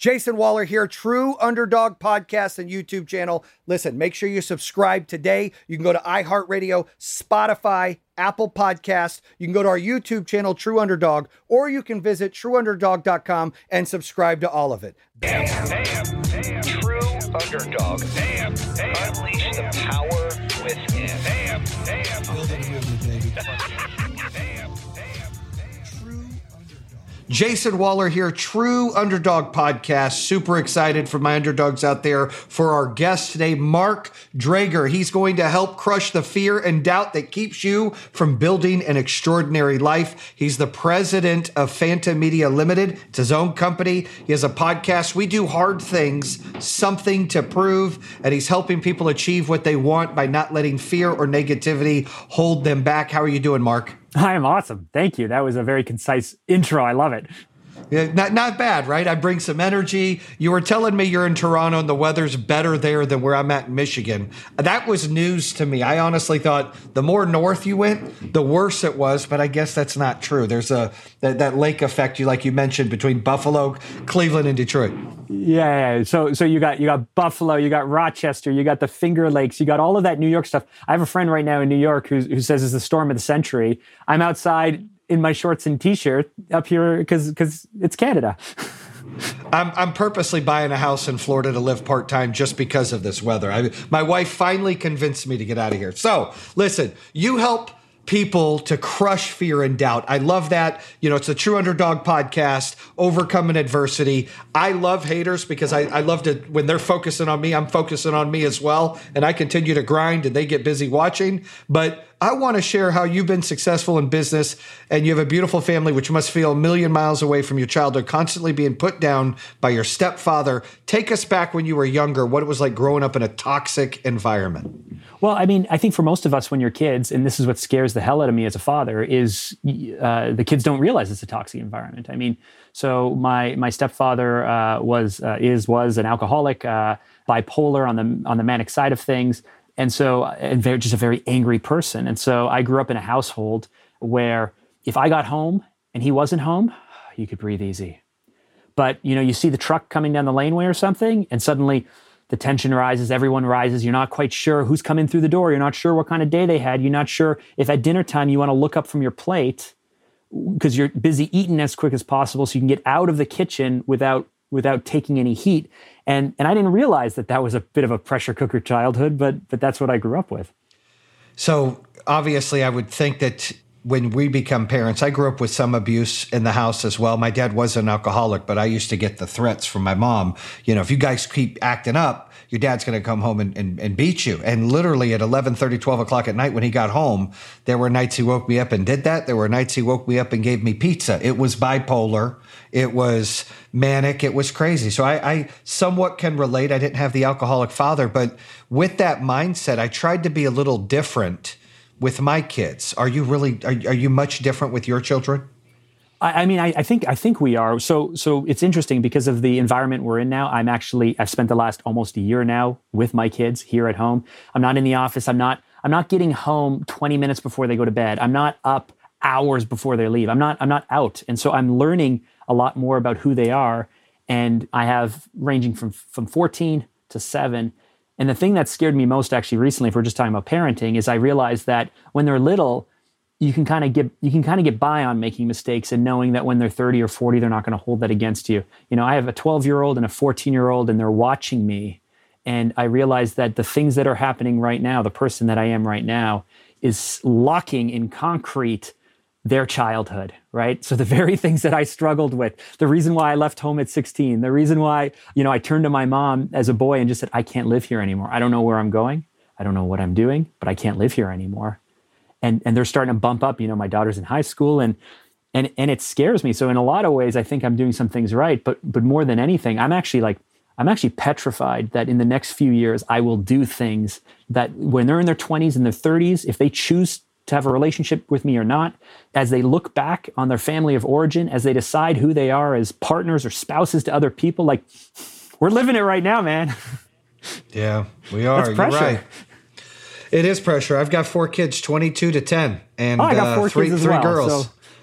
Jason Waller here, True Underdog Podcast and YouTube channel. Listen, make sure you subscribe today. You can go to iHeartRadio, Spotify, Apple Podcast. You can go to our YouTube channel, True Underdog, or you can visit trueunderdog.com and subscribe to all of it. Damn. True Underdog. Damn. Unleash the power within. Damn. Building a movement, baby. Jason Waller here, True Underdog Podcast. Super excited for my underdogs out there. For our guest today, Mark Drager. He's going to help crush the fear and doubt that keeps you from building an extraordinary life. He's the president of Phantom Media Limited. It's his own company. He has a podcast. We do hard things, something to prove, and he's helping people achieve what they want by not letting fear or negativity hold them back. How are you doing, Mark? I am awesome. Thank you. That was a very concise intro. I love it. Yeah, not bad, right? I bring some energy. You were telling me you're in Toronto and the weather's better there than where I'm at in Michigan. That was news to me. I honestly thought the more north you went, the worse it was, but I guess that's not true. There's that lake effect you mentioned between Buffalo, Cleveland, and Detroit. Yeah. So you got Buffalo, you got Rochester, you got the Finger Lakes, you got all of that New York stuff. I have a friend right now in New York who says it's the storm of the century. I'm outside in my shorts and t-shirt up here because it's Canada. I'm purposely buying a house in Florida to live part-time just because of this weather. My wife finally convinced me to get out of here. So listen, you help people to crush fear and doubt. I love that. It's a True Underdog Podcast, overcoming adversity. I love haters because I love to, when they're focusing on me, I'm focusing on me as well. And I continue to grind and they get busy watching. But I want to share how you've been successful in business and you have a beautiful family, which must feel a million miles away from your childhood, constantly being put down by your stepfather. Take us back when you were younger, what it was like growing up in a toxic environment. Well, I mean, I think for most of us when you're kids, and this is what scares the hell out of me as a father, is the kids don't realize it's a toxic environment. I mean, so my stepfather was an alcoholic, bipolar on the manic side of things. And just a very angry person. And so I grew up in a household where if I got home and he wasn't home, you could breathe easy. But, you see the truck coming down the laneway or something, and suddenly the tension rises, everyone rises. You're not quite sure who's coming through the door. You're not sure what kind of day they had. You're not sure if at dinner time you want to look up from your plate because you're busy eating as quick as possible so you can get out of the kitchen without taking any heat. And I didn't realize that was a bit of a pressure cooker childhood, but that's what I grew up with. So obviously I would think that when we become parents, I grew up with some abuse in the house as well. My dad was an alcoholic, but I used to get the threats from my mom. If you guys keep acting up, your dad's going to come home and beat you. And literally at 11:30, 12 o'clock at night when he got home, there were nights he woke me up and did that. There were nights he woke me up and gave me pizza. It was bipolar. It was manic. It was crazy. So I somewhat can relate. I didn't have the alcoholic father, but with that mindset, I tried to be a little different with my kids. Are you much different with your children? I think we are. So it's interesting because of the environment we're in now. I've spent the last almost a year now with my kids here at home. I'm not in the office. I'm not getting home 20 minutes before they go to bed. I'm not up hours before they leave. I'm not out. And so I'm learning a lot more about who they are. And I have ranging from 14 to 7. And the thing that scared me most actually recently, if we're just talking about parenting, is I realized that when they're little, you can kind of get by on making mistakes and knowing that when they're 30 or 40, they're not going to hold that against you. I have a 12-year-old and a 14-year-old, and they're watching me. And I realized that the things that are happening right now, the person that I am right now, is locking in concrete their childhood, right? So the very things that I struggled with, the reason why I left home at 16, the reason why, I turned to my mom as a boy and just said, I can't live here anymore. I don't know where I'm going. I don't know what I'm doing, but I can't live here anymore. And they're starting to bump up, my daughter's in high school and it scares me. So in a lot of ways, I think I'm doing some things right, but more than anything, I'm actually petrified that in the next few years, I will do things that when they're in their 20s and their 30s, if they choose to have a relationship with me or not, as they look back on their family of origin, as they decide who they are as partners or spouses to other people, we're living it right now, man. Yeah, we are. That's pressure. You're right. It is pressure. I've got 4 kids, 22 to 10, and I got 4 three kids as well, girls. so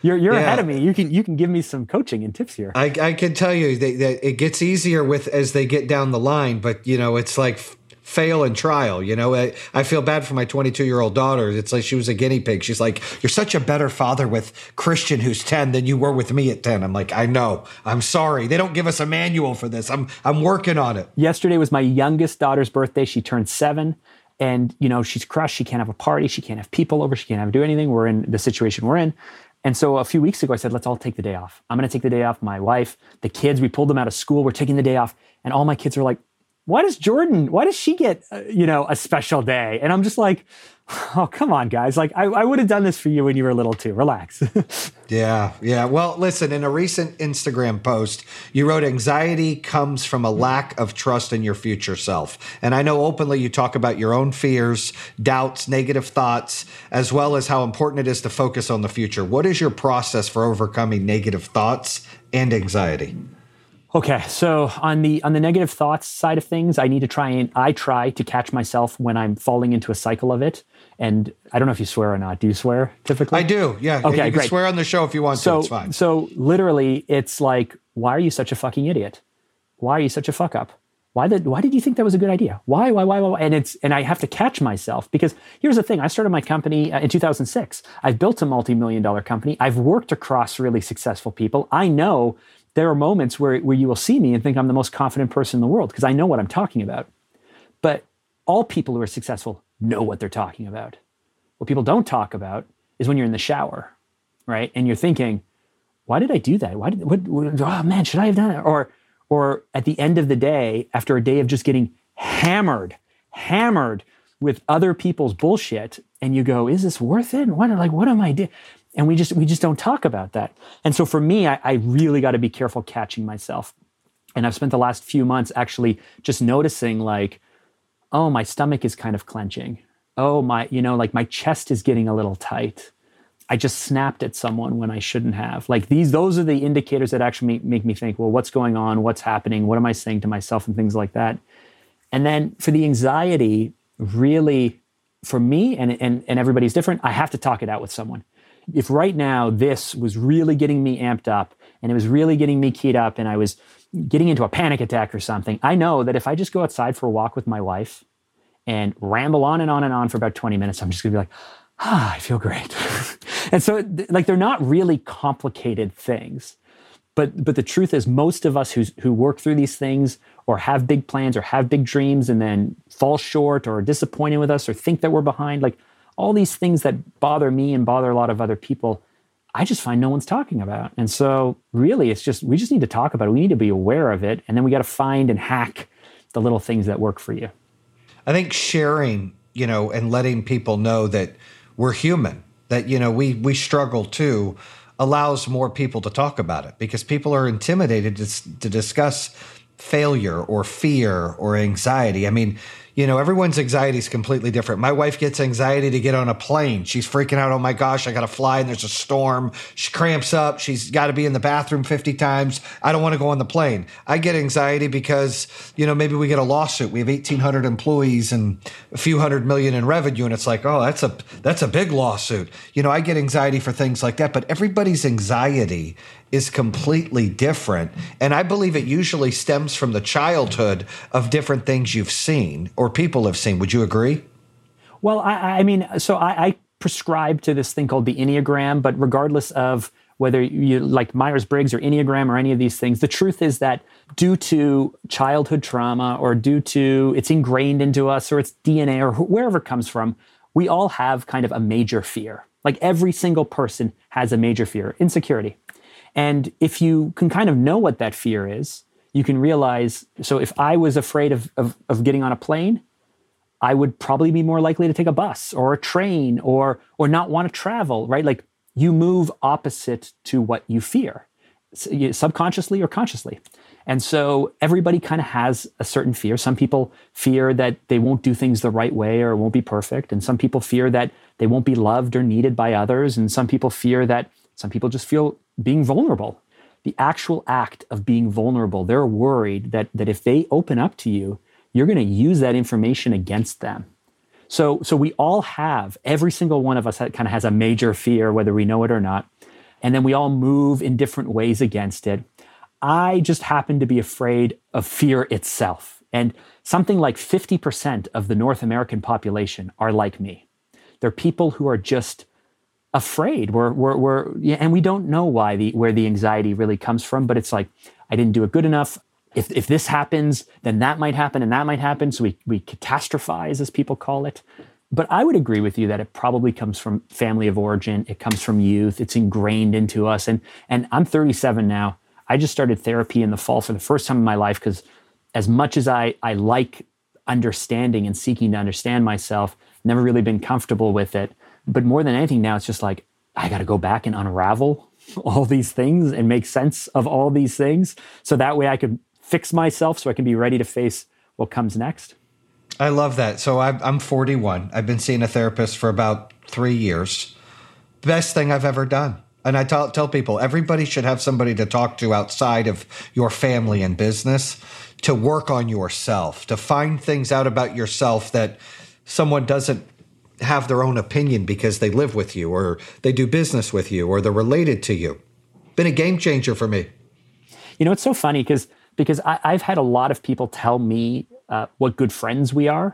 You're ahead of me. You can give me some coaching and tips here. I can tell you that it gets easier as they get down the line, but it's like fail and trial. I feel bad for my 22-year-old daughter. It's like she was a guinea pig. She's like, "You're such a better father with Christian, who's 10, than you were with me at 10." I'm like, "I know. I'm sorry. They don't give us a manual for this. I'm working on it." Yesterday was my youngest daughter's birthday. She turned 7. And, she's crushed. She can't have a party. She can't have people over. She can't do anything. We're in the situation we're in. And so a few weeks ago, I said, let's all take the day off. I'm going to take the day off. My wife, the kids, we pulled them out of school. We're taking the day off. And all my kids are like, why does she get, a special day? And I'm just like, oh, come on, guys. Like, I would have done this for you when you were little too. Relax. Yeah. Well, listen, in a recent Instagram post, you wrote, anxiety comes from a lack of trust in your future self. And I know openly you talk about your own fears, doubts, negative thoughts, as well as how important it is to focus on the future. What is your process for overcoming negative thoughts and anxiety? Okay, so on the negative thoughts side of things, I try to catch myself when I'm falling into a cycle of it. And I don't know if you swear or not. Do you swear typically? I do, yeah. Okay, you can swear on the show if you want to, it's fine. So literally, it's like, why are you such a fucking idiot? Why are you such a fuck up? Why did you think that was a good idea? Why? And I have to catch myself, because here's the thing. I started my company in 2006. I've built a multi-million-dollar company. I've worked across really successful people. I know there are moments where you will see me and think I'm the most confident person in the world because I know what I'm talking about. But all people who are successful know what they're talking about. What people don't talk about is when you're in the shower, right? And you're thinking, why did I do that? Oh man, should I have done it? Or at the end of the day, after a day of just getting hammered with other people's bullshit, and you go, is this worth it? What am I doing? And we just don't talk about that. And so for me, I really got to be careful catching myself. And I've spent the last few months actually just noticing, like, oh, my stomach is kind of clenching. Oh, my chest is getting a little tight. I just snapped at someone when I shouldn't have. Like those are the indicators that actually make me think, well, what's going on? What's happening? What am I saying to myself and things like that? And then for the anxiety, really, for me, and everybody's different, I have to talk it out with someone. If right now this was really getting me amped up and it was really getting me keyed up and I was getting into a panic attack or something, I know that if I just go outside for a walk with my wife and ramble on and on and on for about 20 minutes, I'm just gonna be like, I feel great. And so like, they're not really complicated things. But the truth is, most of us who work through these things or have big plans or have big dreams and then fall short or are disappointed with us or think that we're behind, like all these things that bother me and bother a lot of other people, I just find no one's talking about. And so really, we just need to talk about it. We need to be aware of it. And then we got to find and hack the little things that work for you. I think sharing, and letting people know that we're human, that, we struggle too, allows more people to talk about it, because people are intimidated to discuss failure or fear or anxiety. I mean, everyone's anxiety is completely different. My wife gets anxiety to get on a plane. She's freaking out. Oh my gosh, I got to fly and there's a storm. She cramps up. She's got to be in the bathroom 50 times. I don't want to go on the plane. I get anxiety because, maybe we get a lawsuit. We have 1,800 employees and a few $100 million in revenue. And it's like, oh, that's a big lawsuit. I get anxiety for things like that, but everybody's anxiety is completely different. And I believe it usually stems from the childhood of different things you've seen or people have seen. Would you agree? Well, I prescribe to this thing called the Enneagram, but regardless of whether you like Myers-Briggs or Enneagram or any of these things, the truth is that due to childhood trauma or due to it's ingrained into us or it's DNA or wherever it comes from, we all have kind of a major fear. Like every single person has a major fear, insecurity. And if you can kind of know what that fear is, you can realize, so if I was afraid of getting on a plane, I would probably be more likely to take a bus or a train or not want to travel, right? Like you move opposite to what you fear, subconsciously or consciously. And so everybody kind of has a certain fear. Some people fear that they won't do things the right way or it won't be perfect. And some people fear that they won't be loved or needed by others. And some people fear that some people just feel being vulnerable. The actual act of being vulnerable, they're worried that if they open up to you, you're going to use that information against them. So we all have, every single one of us kind of has a major fear, whether we know it or not. And then we all move in different ways against it. I just happen to be afraid of fear itself. And something like 50% of the North American population are like me. They're people who are just afraid. And we don't know where the anxiety really comes from, but it's like, I didn't do it good enough. If this happens, then that might happen and that might happen. So we catastrophize, as people call it. But I would agree with you that it probably comes from family of origin. It comes from youth. It's ingrained into us. And I'm 37 now. I just started therapy in the fall for the first time in my life, because as much as I like understanding and seeking to understand myself, never really been comfortable with it. But more than anything now, it's just like, I got to go back and unravel all these things and make sense of all these things. So that way I could fix myself so I can be ready to face what comes next. I love that. So I'm 41. I've been seeing a therapist for about 3 years. Best thing I've ever done. And I tell people, everybody should have somebody to talk to outside of your family and business, to work on yourself, to find things out about yourself that someone doesn't have their own opinion because they live with you or they do business with you or they're related to you. Been a game changer for me. You know, it's so funny because I've had a lot of people tell me what good friends we are.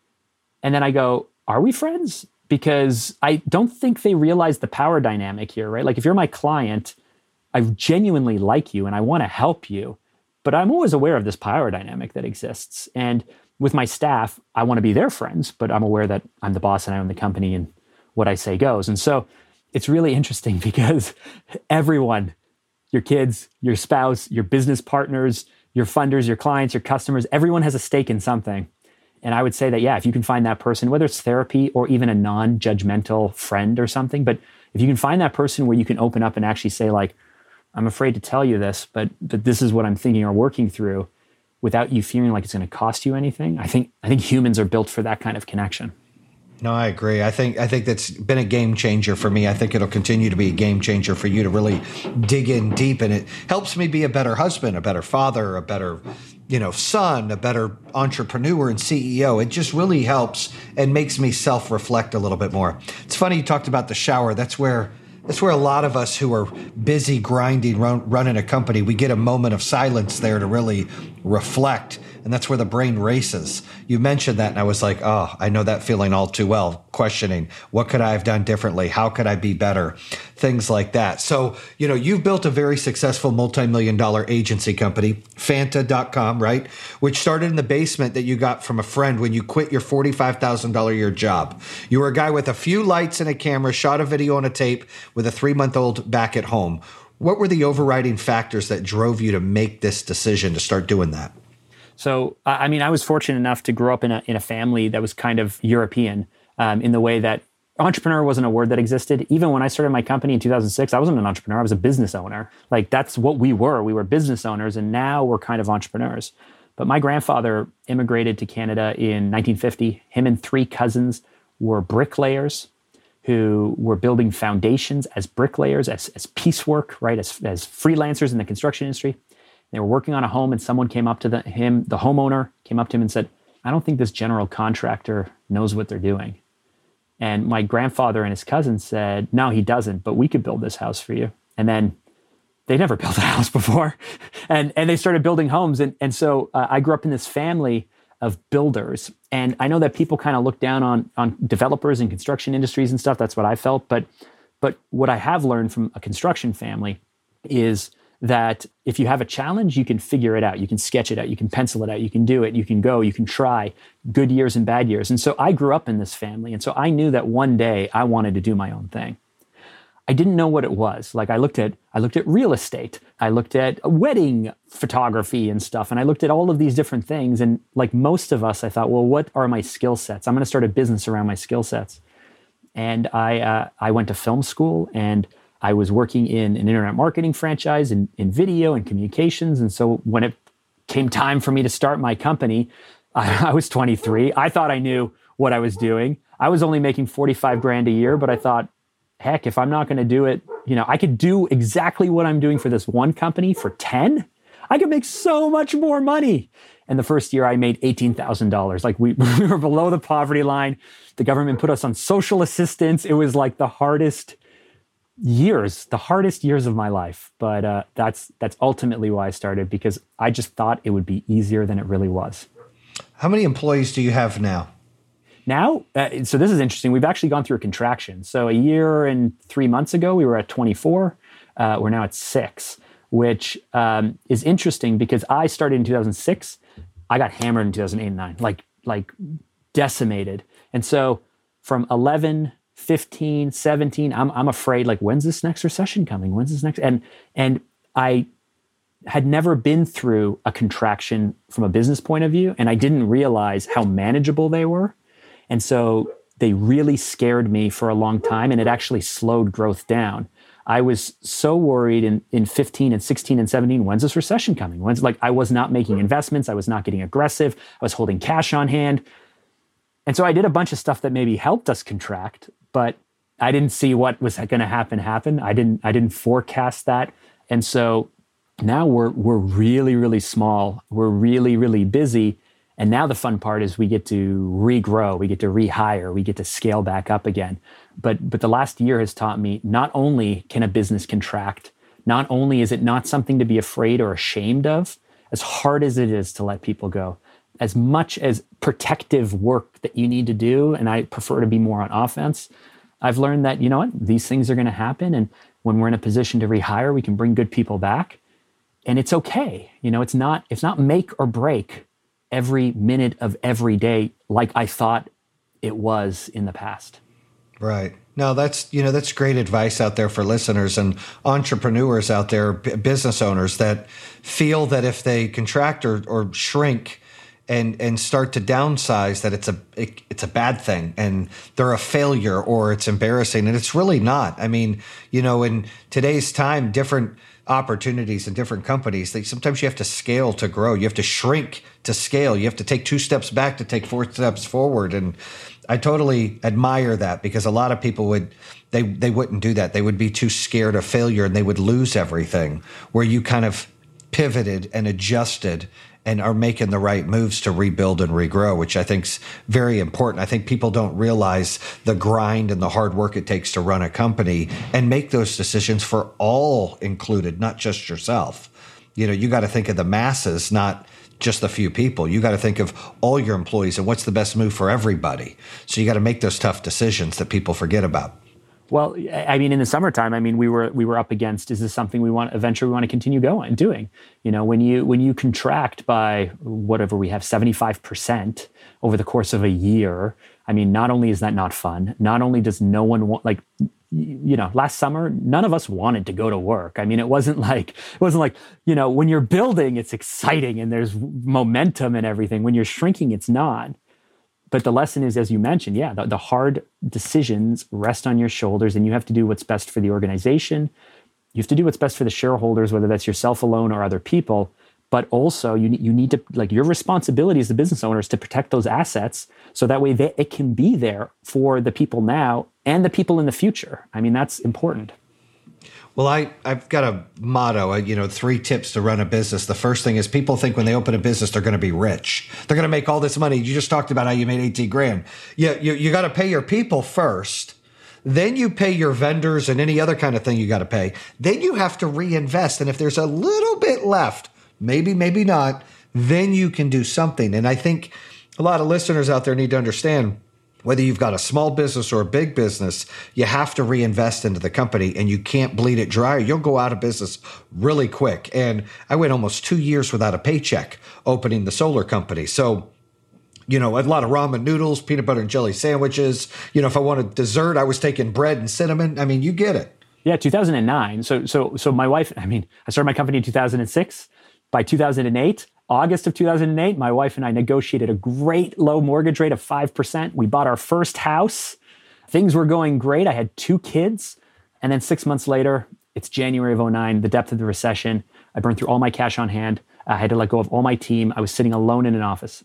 And then I go, are we friends? Because I don't think they realize the power dynamic here, right? Like if you're my client, I genuinely like you and I want to help you, but I'm always aware of this power dynamic that exists. And with my staff, I want to be their friends, but I'm aware that I'm the boss and I own the company and what I say goes. And so it's really interesting because everyone, your kids, your spouse, your business partners, your funders, your clients, your customers, everyone has a stake in something. And I would say that, yeah, if you can find that person, whether it's therapy or even a non-judgmental friend or something, but if you can find that person where you can open up and actually say like, I'm afraid to tell you this, but this is what I'm thinking or working through, without you feeling like it's going to cost you anything. I think humans are built for that kind of connection. No, I agree. I think that's been a game changer for me. I think it'll continue to be a game changer for you to really dig in deep. And it helps me be a better husband, a better father, a better, son, a better entrepreneur and CEO. It just really helps and makes me self-reflect a little bit more. It's funny you talked about the shower. That's where a lot of us who are busy grinding, running a company, we get a moment of silence there to really reflect. And that's where the brain races. You mentioned that, and I was like, oh, I know that feeling all too well, questioning, what could I have done differently? How could I be better? Things like that. So, you've built a very successful multi-million-dollar agency company, Fanta.com, right? Which started in the basement that you got from a friend when you quit your $45,000 a year job. You were a guy with a few lights and a camera, shot a video on a tape with a 3-month-old back at home. What were the overriding factors that drove you to make this decision to start doing that? So, I was fortunate enough to grow up in a family that was kind of European in the way that entrepreneur wasn't a word that existed. Even when I started my company in 2006, I wasn't an entrepreneur. I was a business owner. Like that's what we were. We were business owners, and now we're kind of entrepreneurs. But my grandfather immigrated to Canada in 1950. Him and 3 cousins were bricklayers who were building foundations as bricklayers, as piecework, right, as freelancers in the construction industry. They were working on a home, and someone came up to the homeowner came up to him and said, I don't think this general contractor knows what they're doing. And my grandfather and his cousin said, no, he doesn't, but we could build this house for you. And then they never built a house before. and they started building homes. And so I grew up in this family of builders. And I know that people kind of look down on developers and construction industries and stuff. That's what I felt. But what I have learned from a construction family is that if you have a challenge, you can figure it out. You can sketch it out. You can pencil it out. You can do it. You can go. You can try good years and bad years. And so I grew up in this family. And so I knew that one day I wanted to do my own thing. I didn't know what it was. Like I looked at real estate. I looked at wedding photography and stuff. And I looked at all of these different things. And like most of us, I thought, well, what are my skill sets? I'm going to start a business around my skill sets. And I went to film school, and I was working in an internet marketing franchise in video and communications. And so when it came time for me to start my company, I was 23. I thought I knew what I was doing. I was only making $45,000 a year, but I thought, heck, if I'm not going to do it, I could do exactly what I'm doing for this one company for 10. I could make so much more money. And the first year I made $18,000. Like we were below the poverty line. The government put us on social assistance. It was like the hardest years, the hardest years of my life. But that's ultimately why I started, because I just thought it would be easier than it really was. How many employees do you have now? Now, so this is interesting. We've actually gone through a contraction. So a year and 3 months ago, we were at 24. We're now at 6, which is interesting because I started in 2006. I got hammered in 2008 and 9, like decimated. And so from 11, 15, 17, I'm afraid, like, when's this next recession coming? When's this next? And I had never been through a contraction from a business point of view, and I didn't realize how manageable they were. And so they really scared me for a long time, and it actually slowed growth down. I was so worried in 15 and 16 and 17, when's this recession coming? I was not making investments. I was not getting aggressive. I was holding cash on hand. And so I did a bunch of stuff that maybe helped us contract, but I didn't see what was going to happen. I didn't forecast that. And so now we're really, really small. We're really, really busy. And now the fun part is we get to regrow, we get to rehire, we get to scale back up again. But the last year has taught me, not only can a business contract, not only is it not something to be afraid or ashamed of, as hard as it is to let people go, as much as protective work that you need to do, and I prefer to be more on offense, I've learned that, you know what, these things are going to happen. And when we're in a position to rehire, we can bring good people back. And it's okay. You know, it's not make or break every minute of every day like I thought it was in the past. Right. No, that's great advice out there for listeners and entrepreneurs out there, business owners that feel that if they contract or shrink and start to downsize, that it's a bad thing and they're a failure or it's embarrassing. And it's really not. I mean, in today's time, different opportunities in different companies, sometimes you have to scale to grow. You have to shrink to scale. You have to take 2 steps back to take 4 steps forward. And I totally admire that, because a lot of people they wouldn't do that. They would be too scared of failure and they would lose everything, where you kind of pivoted and adjusted and are making the right moves to rebuild and regrow, which I think is very important. I think people don't realize the grind and the hard work it takes to run a company and make those decisions for all included, not just yourself. You got to think of the masses, not just a few people. You got to think of all your employees and what's the best move for everybody. So you got to make those tough decisions that people forget about. Well, I mean, in the summertime, I mean, we were up against, is this something we want to continue doing? When you contract by whatever we have, 75% over the course of a year, I mean, not only is that not fun, not only does no one want, last summer, none of us wanted to go to work. I mean, it wasn't like, when you're building, it's exciting and there's momentum and everything. When you're shrinking, it's not. But the lesson is, as you mentioned, the hard decisions rest on your shoulders, and you have to do what's best for the organization. You have to do what's best for the shareholders, whether that's yourself alone or other people. But also, you need to, your responsibility as the business owner is to protect those assets, so that way it can be there for the people now and the people in the future. I mean, that's important. Well, I've got a motto, 3 tips to run a business. The first thing is, people think when they open a business, they're going to be rich. They're going to make all this money. You just talked about how you made 18 grand. Yeah, you got to pay your people first. Then you pay your vendors and any other kind of thing you got to pay. Then you have to reinvest. And if there's a little bit left, maybe not, then you can do something. And I think a lot of listeners out there need to understand, whether you've got a small business or a big business, you have to reinvest into the company, and you can't bleed it dry, or you'll go out of business really quick. And I went almost 2 years without a paycheck opening the solar company. So, a lot of ramen noodles, peanut butter and jelly sandwiches. If I wanted dessert, I was taking bread and cinnamon. I mean, you get it. Yeah, 2009. So my wife, I started my company in 2006. By 2008, August of 2008, my wife and I negotiated a great low mortgage rate of 5%. We bought our first house. Things were going great. I had 2 kids. And then 6 months later, it's January of 2009, the depth of the recession. I burned through all my cash on hand. I had to let go of all my team. I was sitting alone in an office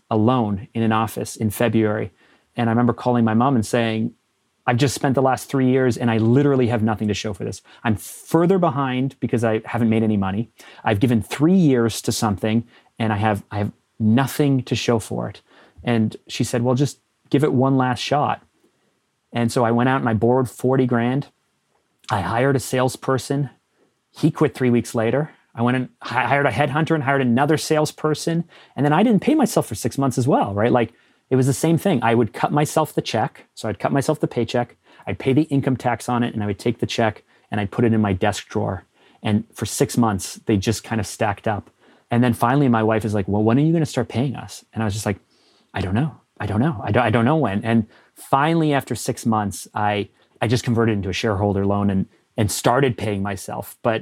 in February. And I remember calling my mom and saying, I've just spent the last 3 years and I literally have nothing to show for this. I'm further behind because I haven't made any money. I've given 3 years to something and I have nothing to show for it. And she said, well, just give it one last shot. And so I went out and I borrowed 40 grand. I hired a salesperson. He quit 3 weeks later. I went and hired a headhunter and hired another salesperson. And then I didn't pay myself for 6 months as well, right? Like it was the same thing. I would cut myself the check. So I'd cut myself the paycheck. I'd pay the income tax on it, and I would take the check and I'd put it in my desk drawer. And for 6 months, they just kind of stacked up. And then finally, my wife is like, well, when are you going to start paying us? And I was just like, I don't know. I don't know when. And finally, after 6 months, I just converted into a shareholder loan and started paying myself. But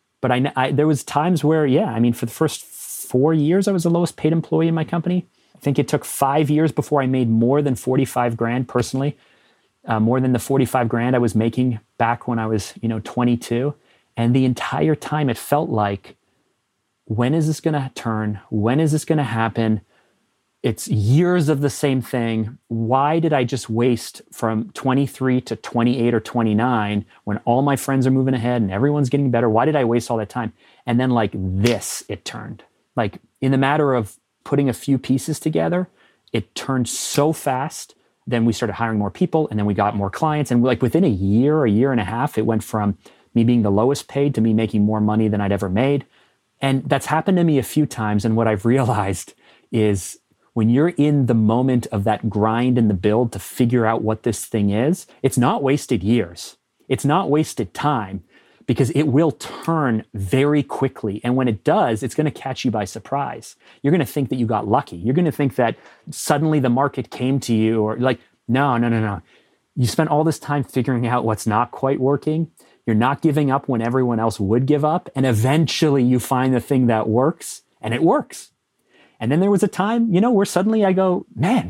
I there was times where, yeah, I mean, for the first 4 years, I was the lowest paid employee in my company. I think it took 5 years before I made more than 45 grand personally, more than the 45 grand I was making back when I was, 22. And the entire time it felt like, when is this going to turn? When is this going to happen? It's years of the same thing. Why did I just waste from 23 to 28 or 29 when all my friends are moving ahead and everyone's getting better? Why did I waste all that time? And then like this, it turned. Like in the matter of putting a few pieces together, it turned so fast. Then we started hiring more people and then we got more clients. And like within a year and a half, it went from me being the lowest paid to me making more money than I'd ever made. And that's happened to me a few times. And what I've realized is when you're in the moment of that grind and the build to figure out what this thing is, it's not wasted years. It's not wasted time because it will turn very quickly. And when it does, it's going to catch you by surprise. You're going to think that you got lucky. You're going to think that suddenly the market came to you or like, no. You spent all this time figuring out what's not quite working. You're not giving up when everyone else would give up. And eventually you find the thing that works and it works. And then there was a time, where suddenly I go, man,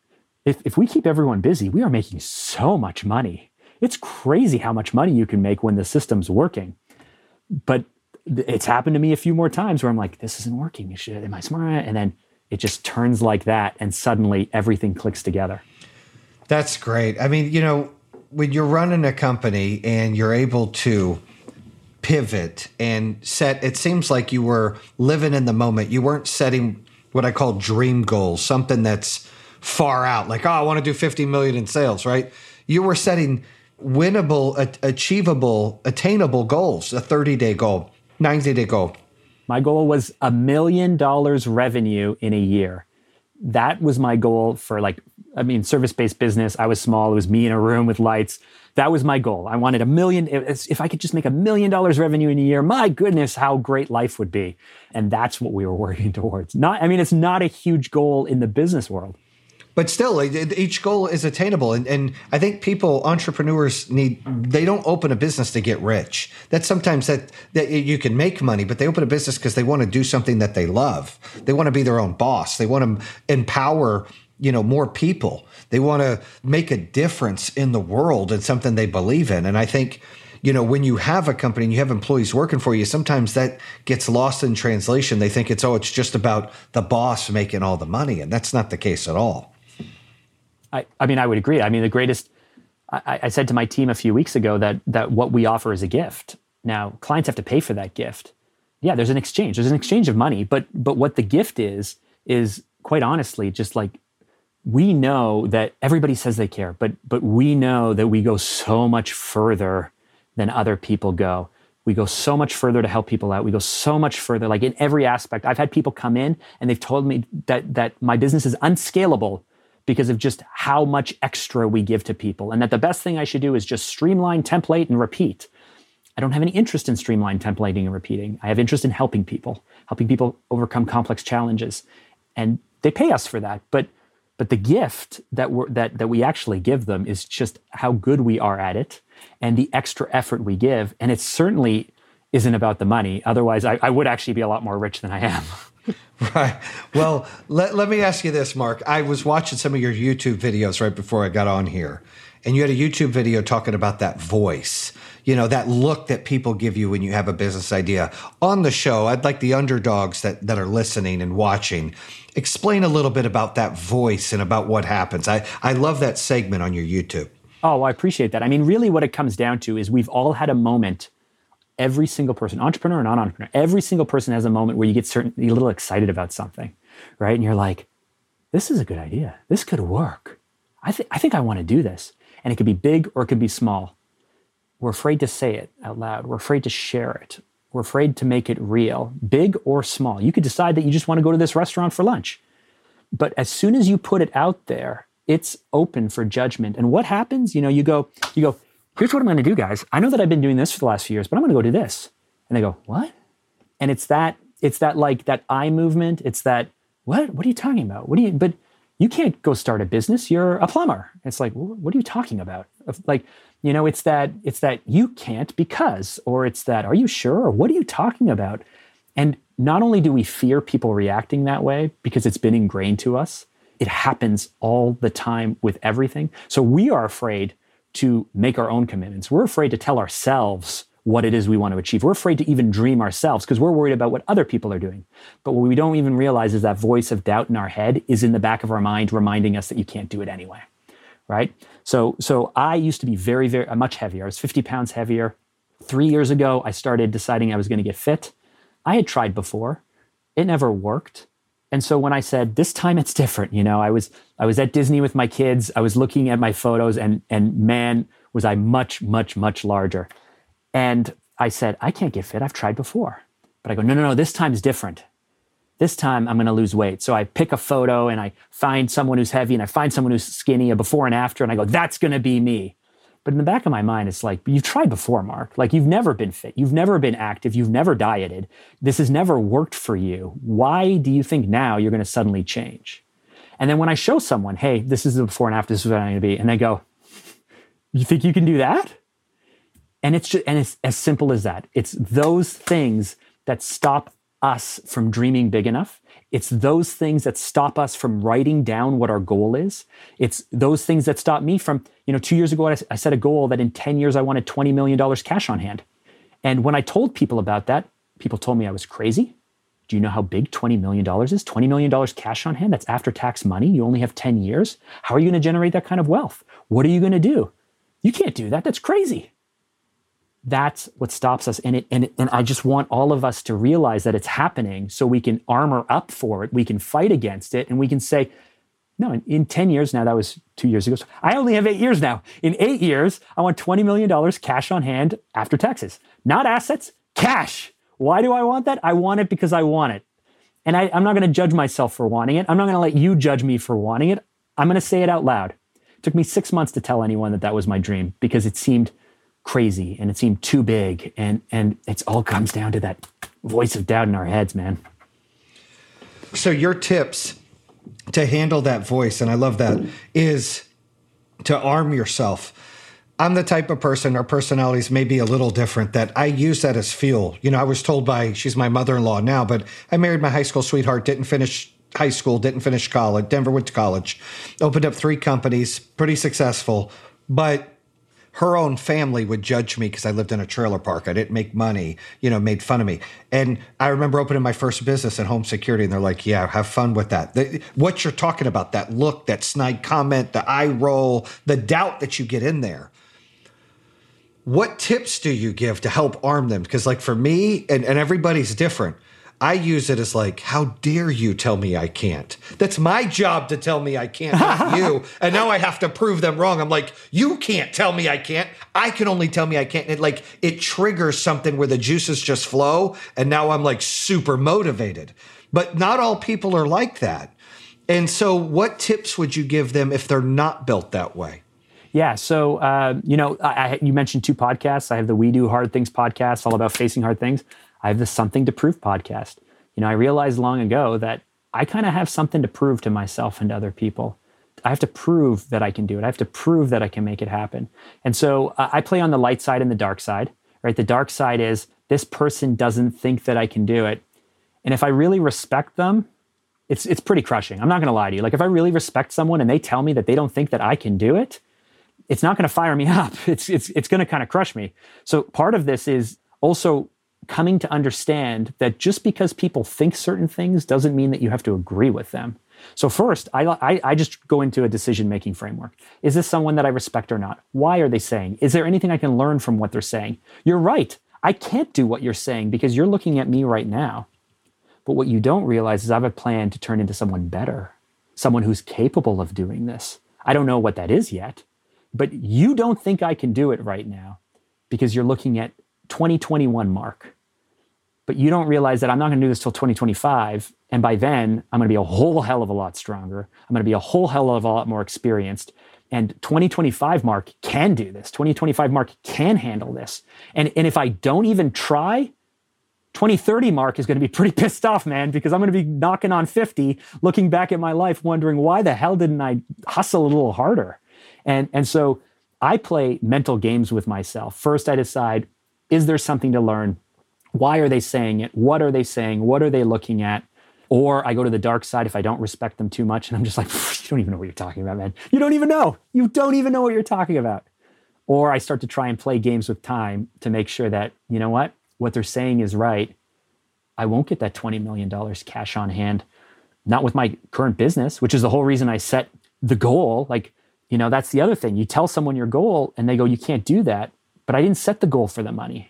if we keep everyone busy, we are making so much money. It's crazy how much money you can make when the system's working. But it's happened to me a few more times where I'm like, this isn't working. Am I smart? And then it just turns like that. And suddenly everything clicks together. That's great. I mean, when you're running a company and you're able to pivot and set, it seems like you were living in the moment. You weren't setting what I call dream goals, something that's far out, like, I want to do 50 million in sales, right? You were setting winnable, achievable, attainable goals, a 30-day goal, 90-day goal. My goal was $1 million revenue in a year. That was my goal for service-based business. I was small. It was me in a room with lights. That was my goal. I wanted $1 million. If I could just make $1 million revenue in a year, my goodness, how great life would be. And that's what we were working towards. It's not a huge goal in the business world. But still, each goal is attainable. And I think entrepreneurs they don't open a business to get rich. That's sometimes that you can make money, but they open a business because they want to do something that they love. They want to be their own boss. They want to empower more people. They want to make a difference in the world and something they believe in. And I think, when you have a company and you have employees working for you, sometimes that gets lost in translation. They think it's just about the boss making all the money. And that's not the case at all. I would agree. The greatest, I said to my team a few weeks ago that what we offer is a gift. Now, clients have to pay for that gift. Yeah, there's an exchange. There's an exchange of money. But what the gift is quite honestly, just like, we know that everybody says they care, but we know that we go so much further than other people go. We go so much further to help people out. We go so much further, like in every aspect. I've had people come in and they've told me that my business is unscalable because of just how much extra we give to people, and that the best thing I should do is just streamline, template, and repeat. I don't have any interest in streamline, templating, and repeating. I have interest in helping people overcome complex challenges, and they pay us for that. But the gift that we actually give them is just how good we are at it and the extra effort we give. And it certainly isn't about the money. Otherwise, I would actually be a lot more rich than I am. Right. Well, let me ask you this, Mark. I was watching some of your YouTube videos right before I got on here, and you had a YouTube video talking about that voice, that look that people give you when you have a business idea. On the show, I'd like the underdogs that are listening and watching, explain a little bit about that voice and about what happens. I love that segment on your YouTube. Oh, I appreciate that. Really what it comes down to is we've all had a moment. Every single person, entrepreneur or non-entrepreneur, every single person has a moment where you get a little excited about something, right? And you're like, this is a good idea. This could work. I think I want to do this. And it could be big or it could be small. We're afraid to say it out loud. We're afraid to share it. We're afraid to make it real, big or small. You could decide that you just want to go to this restaurant for lunch. But as soon as you put it out there, it's open for judgment. And what happens? You go, here's what I'm going to do, guys. I know that I've been doing this for the last few years, but I'm going to go do this. And they go, what? And it's that like that eye movement. It's that, what are you talking about? But you can't go start a business. You're a plumber. It's like, what are you talking about? Like, it's that you can't because, or it's that, are you sure? Or what are you talking about? And not only do we fear people reacting that way because it's been ingrained to us, it happens all the time with everything. So we are afraid to make our own commitments. We're afraid to tell ourselves what it is we want to achieve. We're afraid to even dream ourselves because we're worried about what other people are doing. But what we don't even realize is that voice of doubt in our head is in the back of our mind reminding us that you can't do it anyway, right? So I used to be very, very much heavier. I was 50 pounds heavier. 3 years ago, I started deciding I was going to get fit. I had tried before. It never worked. And so when I said, this time it's different, I was at Disney with my kids. I was looking at my photos and man, was I much, much, much larger. And I said, I can't get fit. I've tried before. But I go, no, this time's different. This time I'm going to lose weight. So I pick a photo and I find someone who's heavy and I find someone who's skinny, a before and after. And I go, that's going to be me. But in the back of my mind, it's like, you've tried before, Mark. Like, you've never been fit. You've never been active. You've never dieted. This has never worked for you. Why do you think now you're going to suddenly change? And then when I show someone, hey, this is the before and after, this is what I'm going to be. And they go, you think you can do that? And it's as simple as that. It's those things that stop us from dreaming big enough. It's those things that stop us from writing down what our goal is. It's those things that stop me from, 2 years ago, I set a goal that in 10 years, I wanted $20 million cash on hand. And when I told people about that, people told me I was crazy. Do you know how big $20 million is? $20 million cash on hand, that's after-tax money. You only have 10 years. How are you going to generate that kind of wealth? What are you going to do? You can't do that. That's crazy. That's what stops us. And I just want all of us to realize that it's happening so we can armor up for it. We can fight against it. And we can say, no, in 10 years now, that was 2 years ago. So I only have 8 years now. In 8 years, I want $20 million cash on hand after taxes. Not assets, cash. Why do I want that? I want it because I want it. And I'm not going to judge myself for wanting it. I'm not going to let you judge me for wanting it. I'm going to say it out loud. It took me 6 months to tell anyone that was my dream because it seemed crazy and it seemed too big. And it all comes down to that voice of doubt in our heads, man. So your tips to handle that voice, and I love that, is to arm yourself. I'm the type of person, our personalities may be a little different, that I use that as fuel. I was told she's my mother-in-law now, but I married my high school sweetheart, didn't finish high school, didn't finish college, Denver went to college, opened up 3 companies, pretty successful, but her own family would judge me because I lived in a trailer park. I didn't make money, made fun of me. And I remember opening my first business in home security, and they're like, yeah, have fun with that. What you're talking about, that look, that snide comment, the eye roll, the doubt that you get in there. What tips do you give to help arm them? Because for me, and everybody's different, I use it as how dare you tell me I can't? That's my job to tell me I can't, not you. And now I have to prove them wrong. I'm like, you can't tell me I can't. I can only tell me I can't. And it triggers something where the juices just flow. And now I'm super motivated. But not all people are like that. And so what tips would you give them if they're not built that way? Yeah. So, you mentioned 2 podcasts. I have the We Do Hard Things podcast, all about facing hard things. I have the Something to Prove podcast. I realized long ago that I kind of have something to prove to myself and to other people. I have to prove that I can do it. I have to prove that I can make it happen. And so I play on the light side and the dark side, right? The dark side is this person doesn't think that I can do it. And if I really respect them, it's pretty crushing. I'm not going to lie to you. If I really respect someone and they tell me that they don't think that I can do it, it's not going to fire me up. It's going to kind of crush me. So part of this is also coming to understand that just because people think certain things doesn't mean that you have to agree with them. So first, I just go into a decision-making framework. Is this someone that I respect or not? Why are they saying? Is there anything I can learn from what they're saying? You're right. I can't do what you're saying because you're looking at me right now. But what you don't realize is I have a plan to turn into someone better, someone who's capable of doing this. I don't know what that is yet, but you don't think I can do it right now because you're looking at 2021 Mark. But you don't realize that I'm not going to do this till 2025. And by then, I'm going to be a whole hell of a lot stronger. I'm going to be a whole hell of a lot more experienced. And 2025 Mark can do this. 2025 Mark can handle this. And if I don't even try, 2030 Mark is going to be pretty pissed off, man, because I'm going to be knocking on 50, looking back at my life, wondering why the hell didn't I hustle a little harder? And so I play mental games with myself. First, I decide, is there something to learn? Why are they saying it? What are they saying? What are they looking at? Or I go to the dark side if I don't respect them too much. And I'm just like, you don't even know what you're talking about, man. You don't even know. You don't even know what you're talking about. Or I start to try and play games with time to make sure that, you know what they're saying is right. I won't get that $20 million cash on hand. Not with my current business, which is the whole reason I set the goal. Like, that's the other thing. You tell someone your goal and they go, you can't do that. But I didn't set the goal for the money.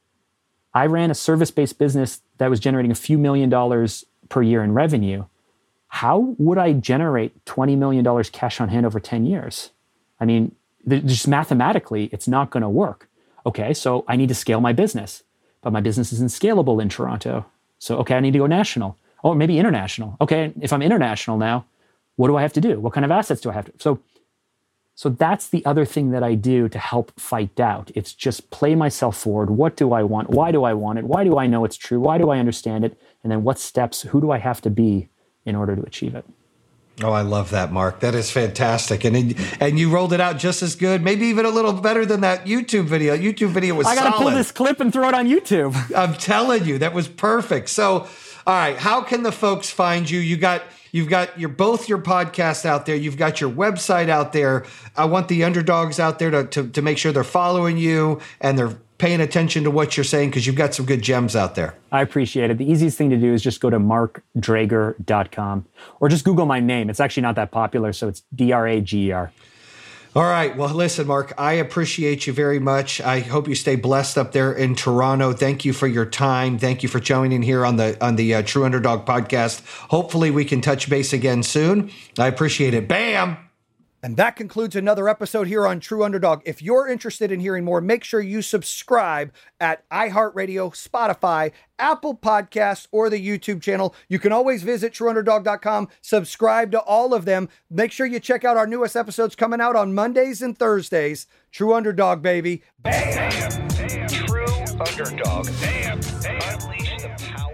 I ran a service-based business that was generating a few $1 million per year in revenue. How would I generate $20 million cash on hand over 10 years? I mean, just mathematically, it's not going to work. Okay, so I need to scale my business, but my business isn't scalable in Toronto. So, okay, I need to go national. Oh, maybe international. Okay, if I'm international now, what do I have to do? What kind of assets do I have to? So that's the other thing that I do to help fight doubt. It's just play myself forward. What do I want? Why do I want it? Why do I know it's true? Why do I understand it? And then what steps, who do I have to be in order to achieve it? Oh, I love that, Mark. That is fantastic. And you rolled it out just as good, maybe even a little better than that YouTube video. YouTube video was solid. I got to pull this clip and throw it on YouTube. I'm telling you, that was perfect. So, all right, how can the folks find you? You've got both your podcasts out there. You've got your website out there. I want the underdogs out there to make sure they're following you and they're paying attention to what you're saying, because you've got some good gems out there. I appreciate it. The easiest thing to do is just go to markdrager.com or just Google my name. It's actually not that popular, so it's Drager. All right. Well, listen, Mark, I appreciate you very much. I hope you stay blessed up there in Toronto. Thank you for your time. Thank you for joining here on the True Underdog podcast. Hopefully we can touch base again soon. I appreciate it. Bam! And that concludes another episode here on True Underdog. If you're interested in hearing more, make sure you subscribe at iHeartRadio, Spotify, Apple Podcasts, or the YouTube channel. You can always visit TrueUnderdog.com, subscribe to all of them. Make sure you check out our newest episodes coming out on Mondays and Thursdays. True Underdog, baby. Bam. True Underdog. Unleash the power.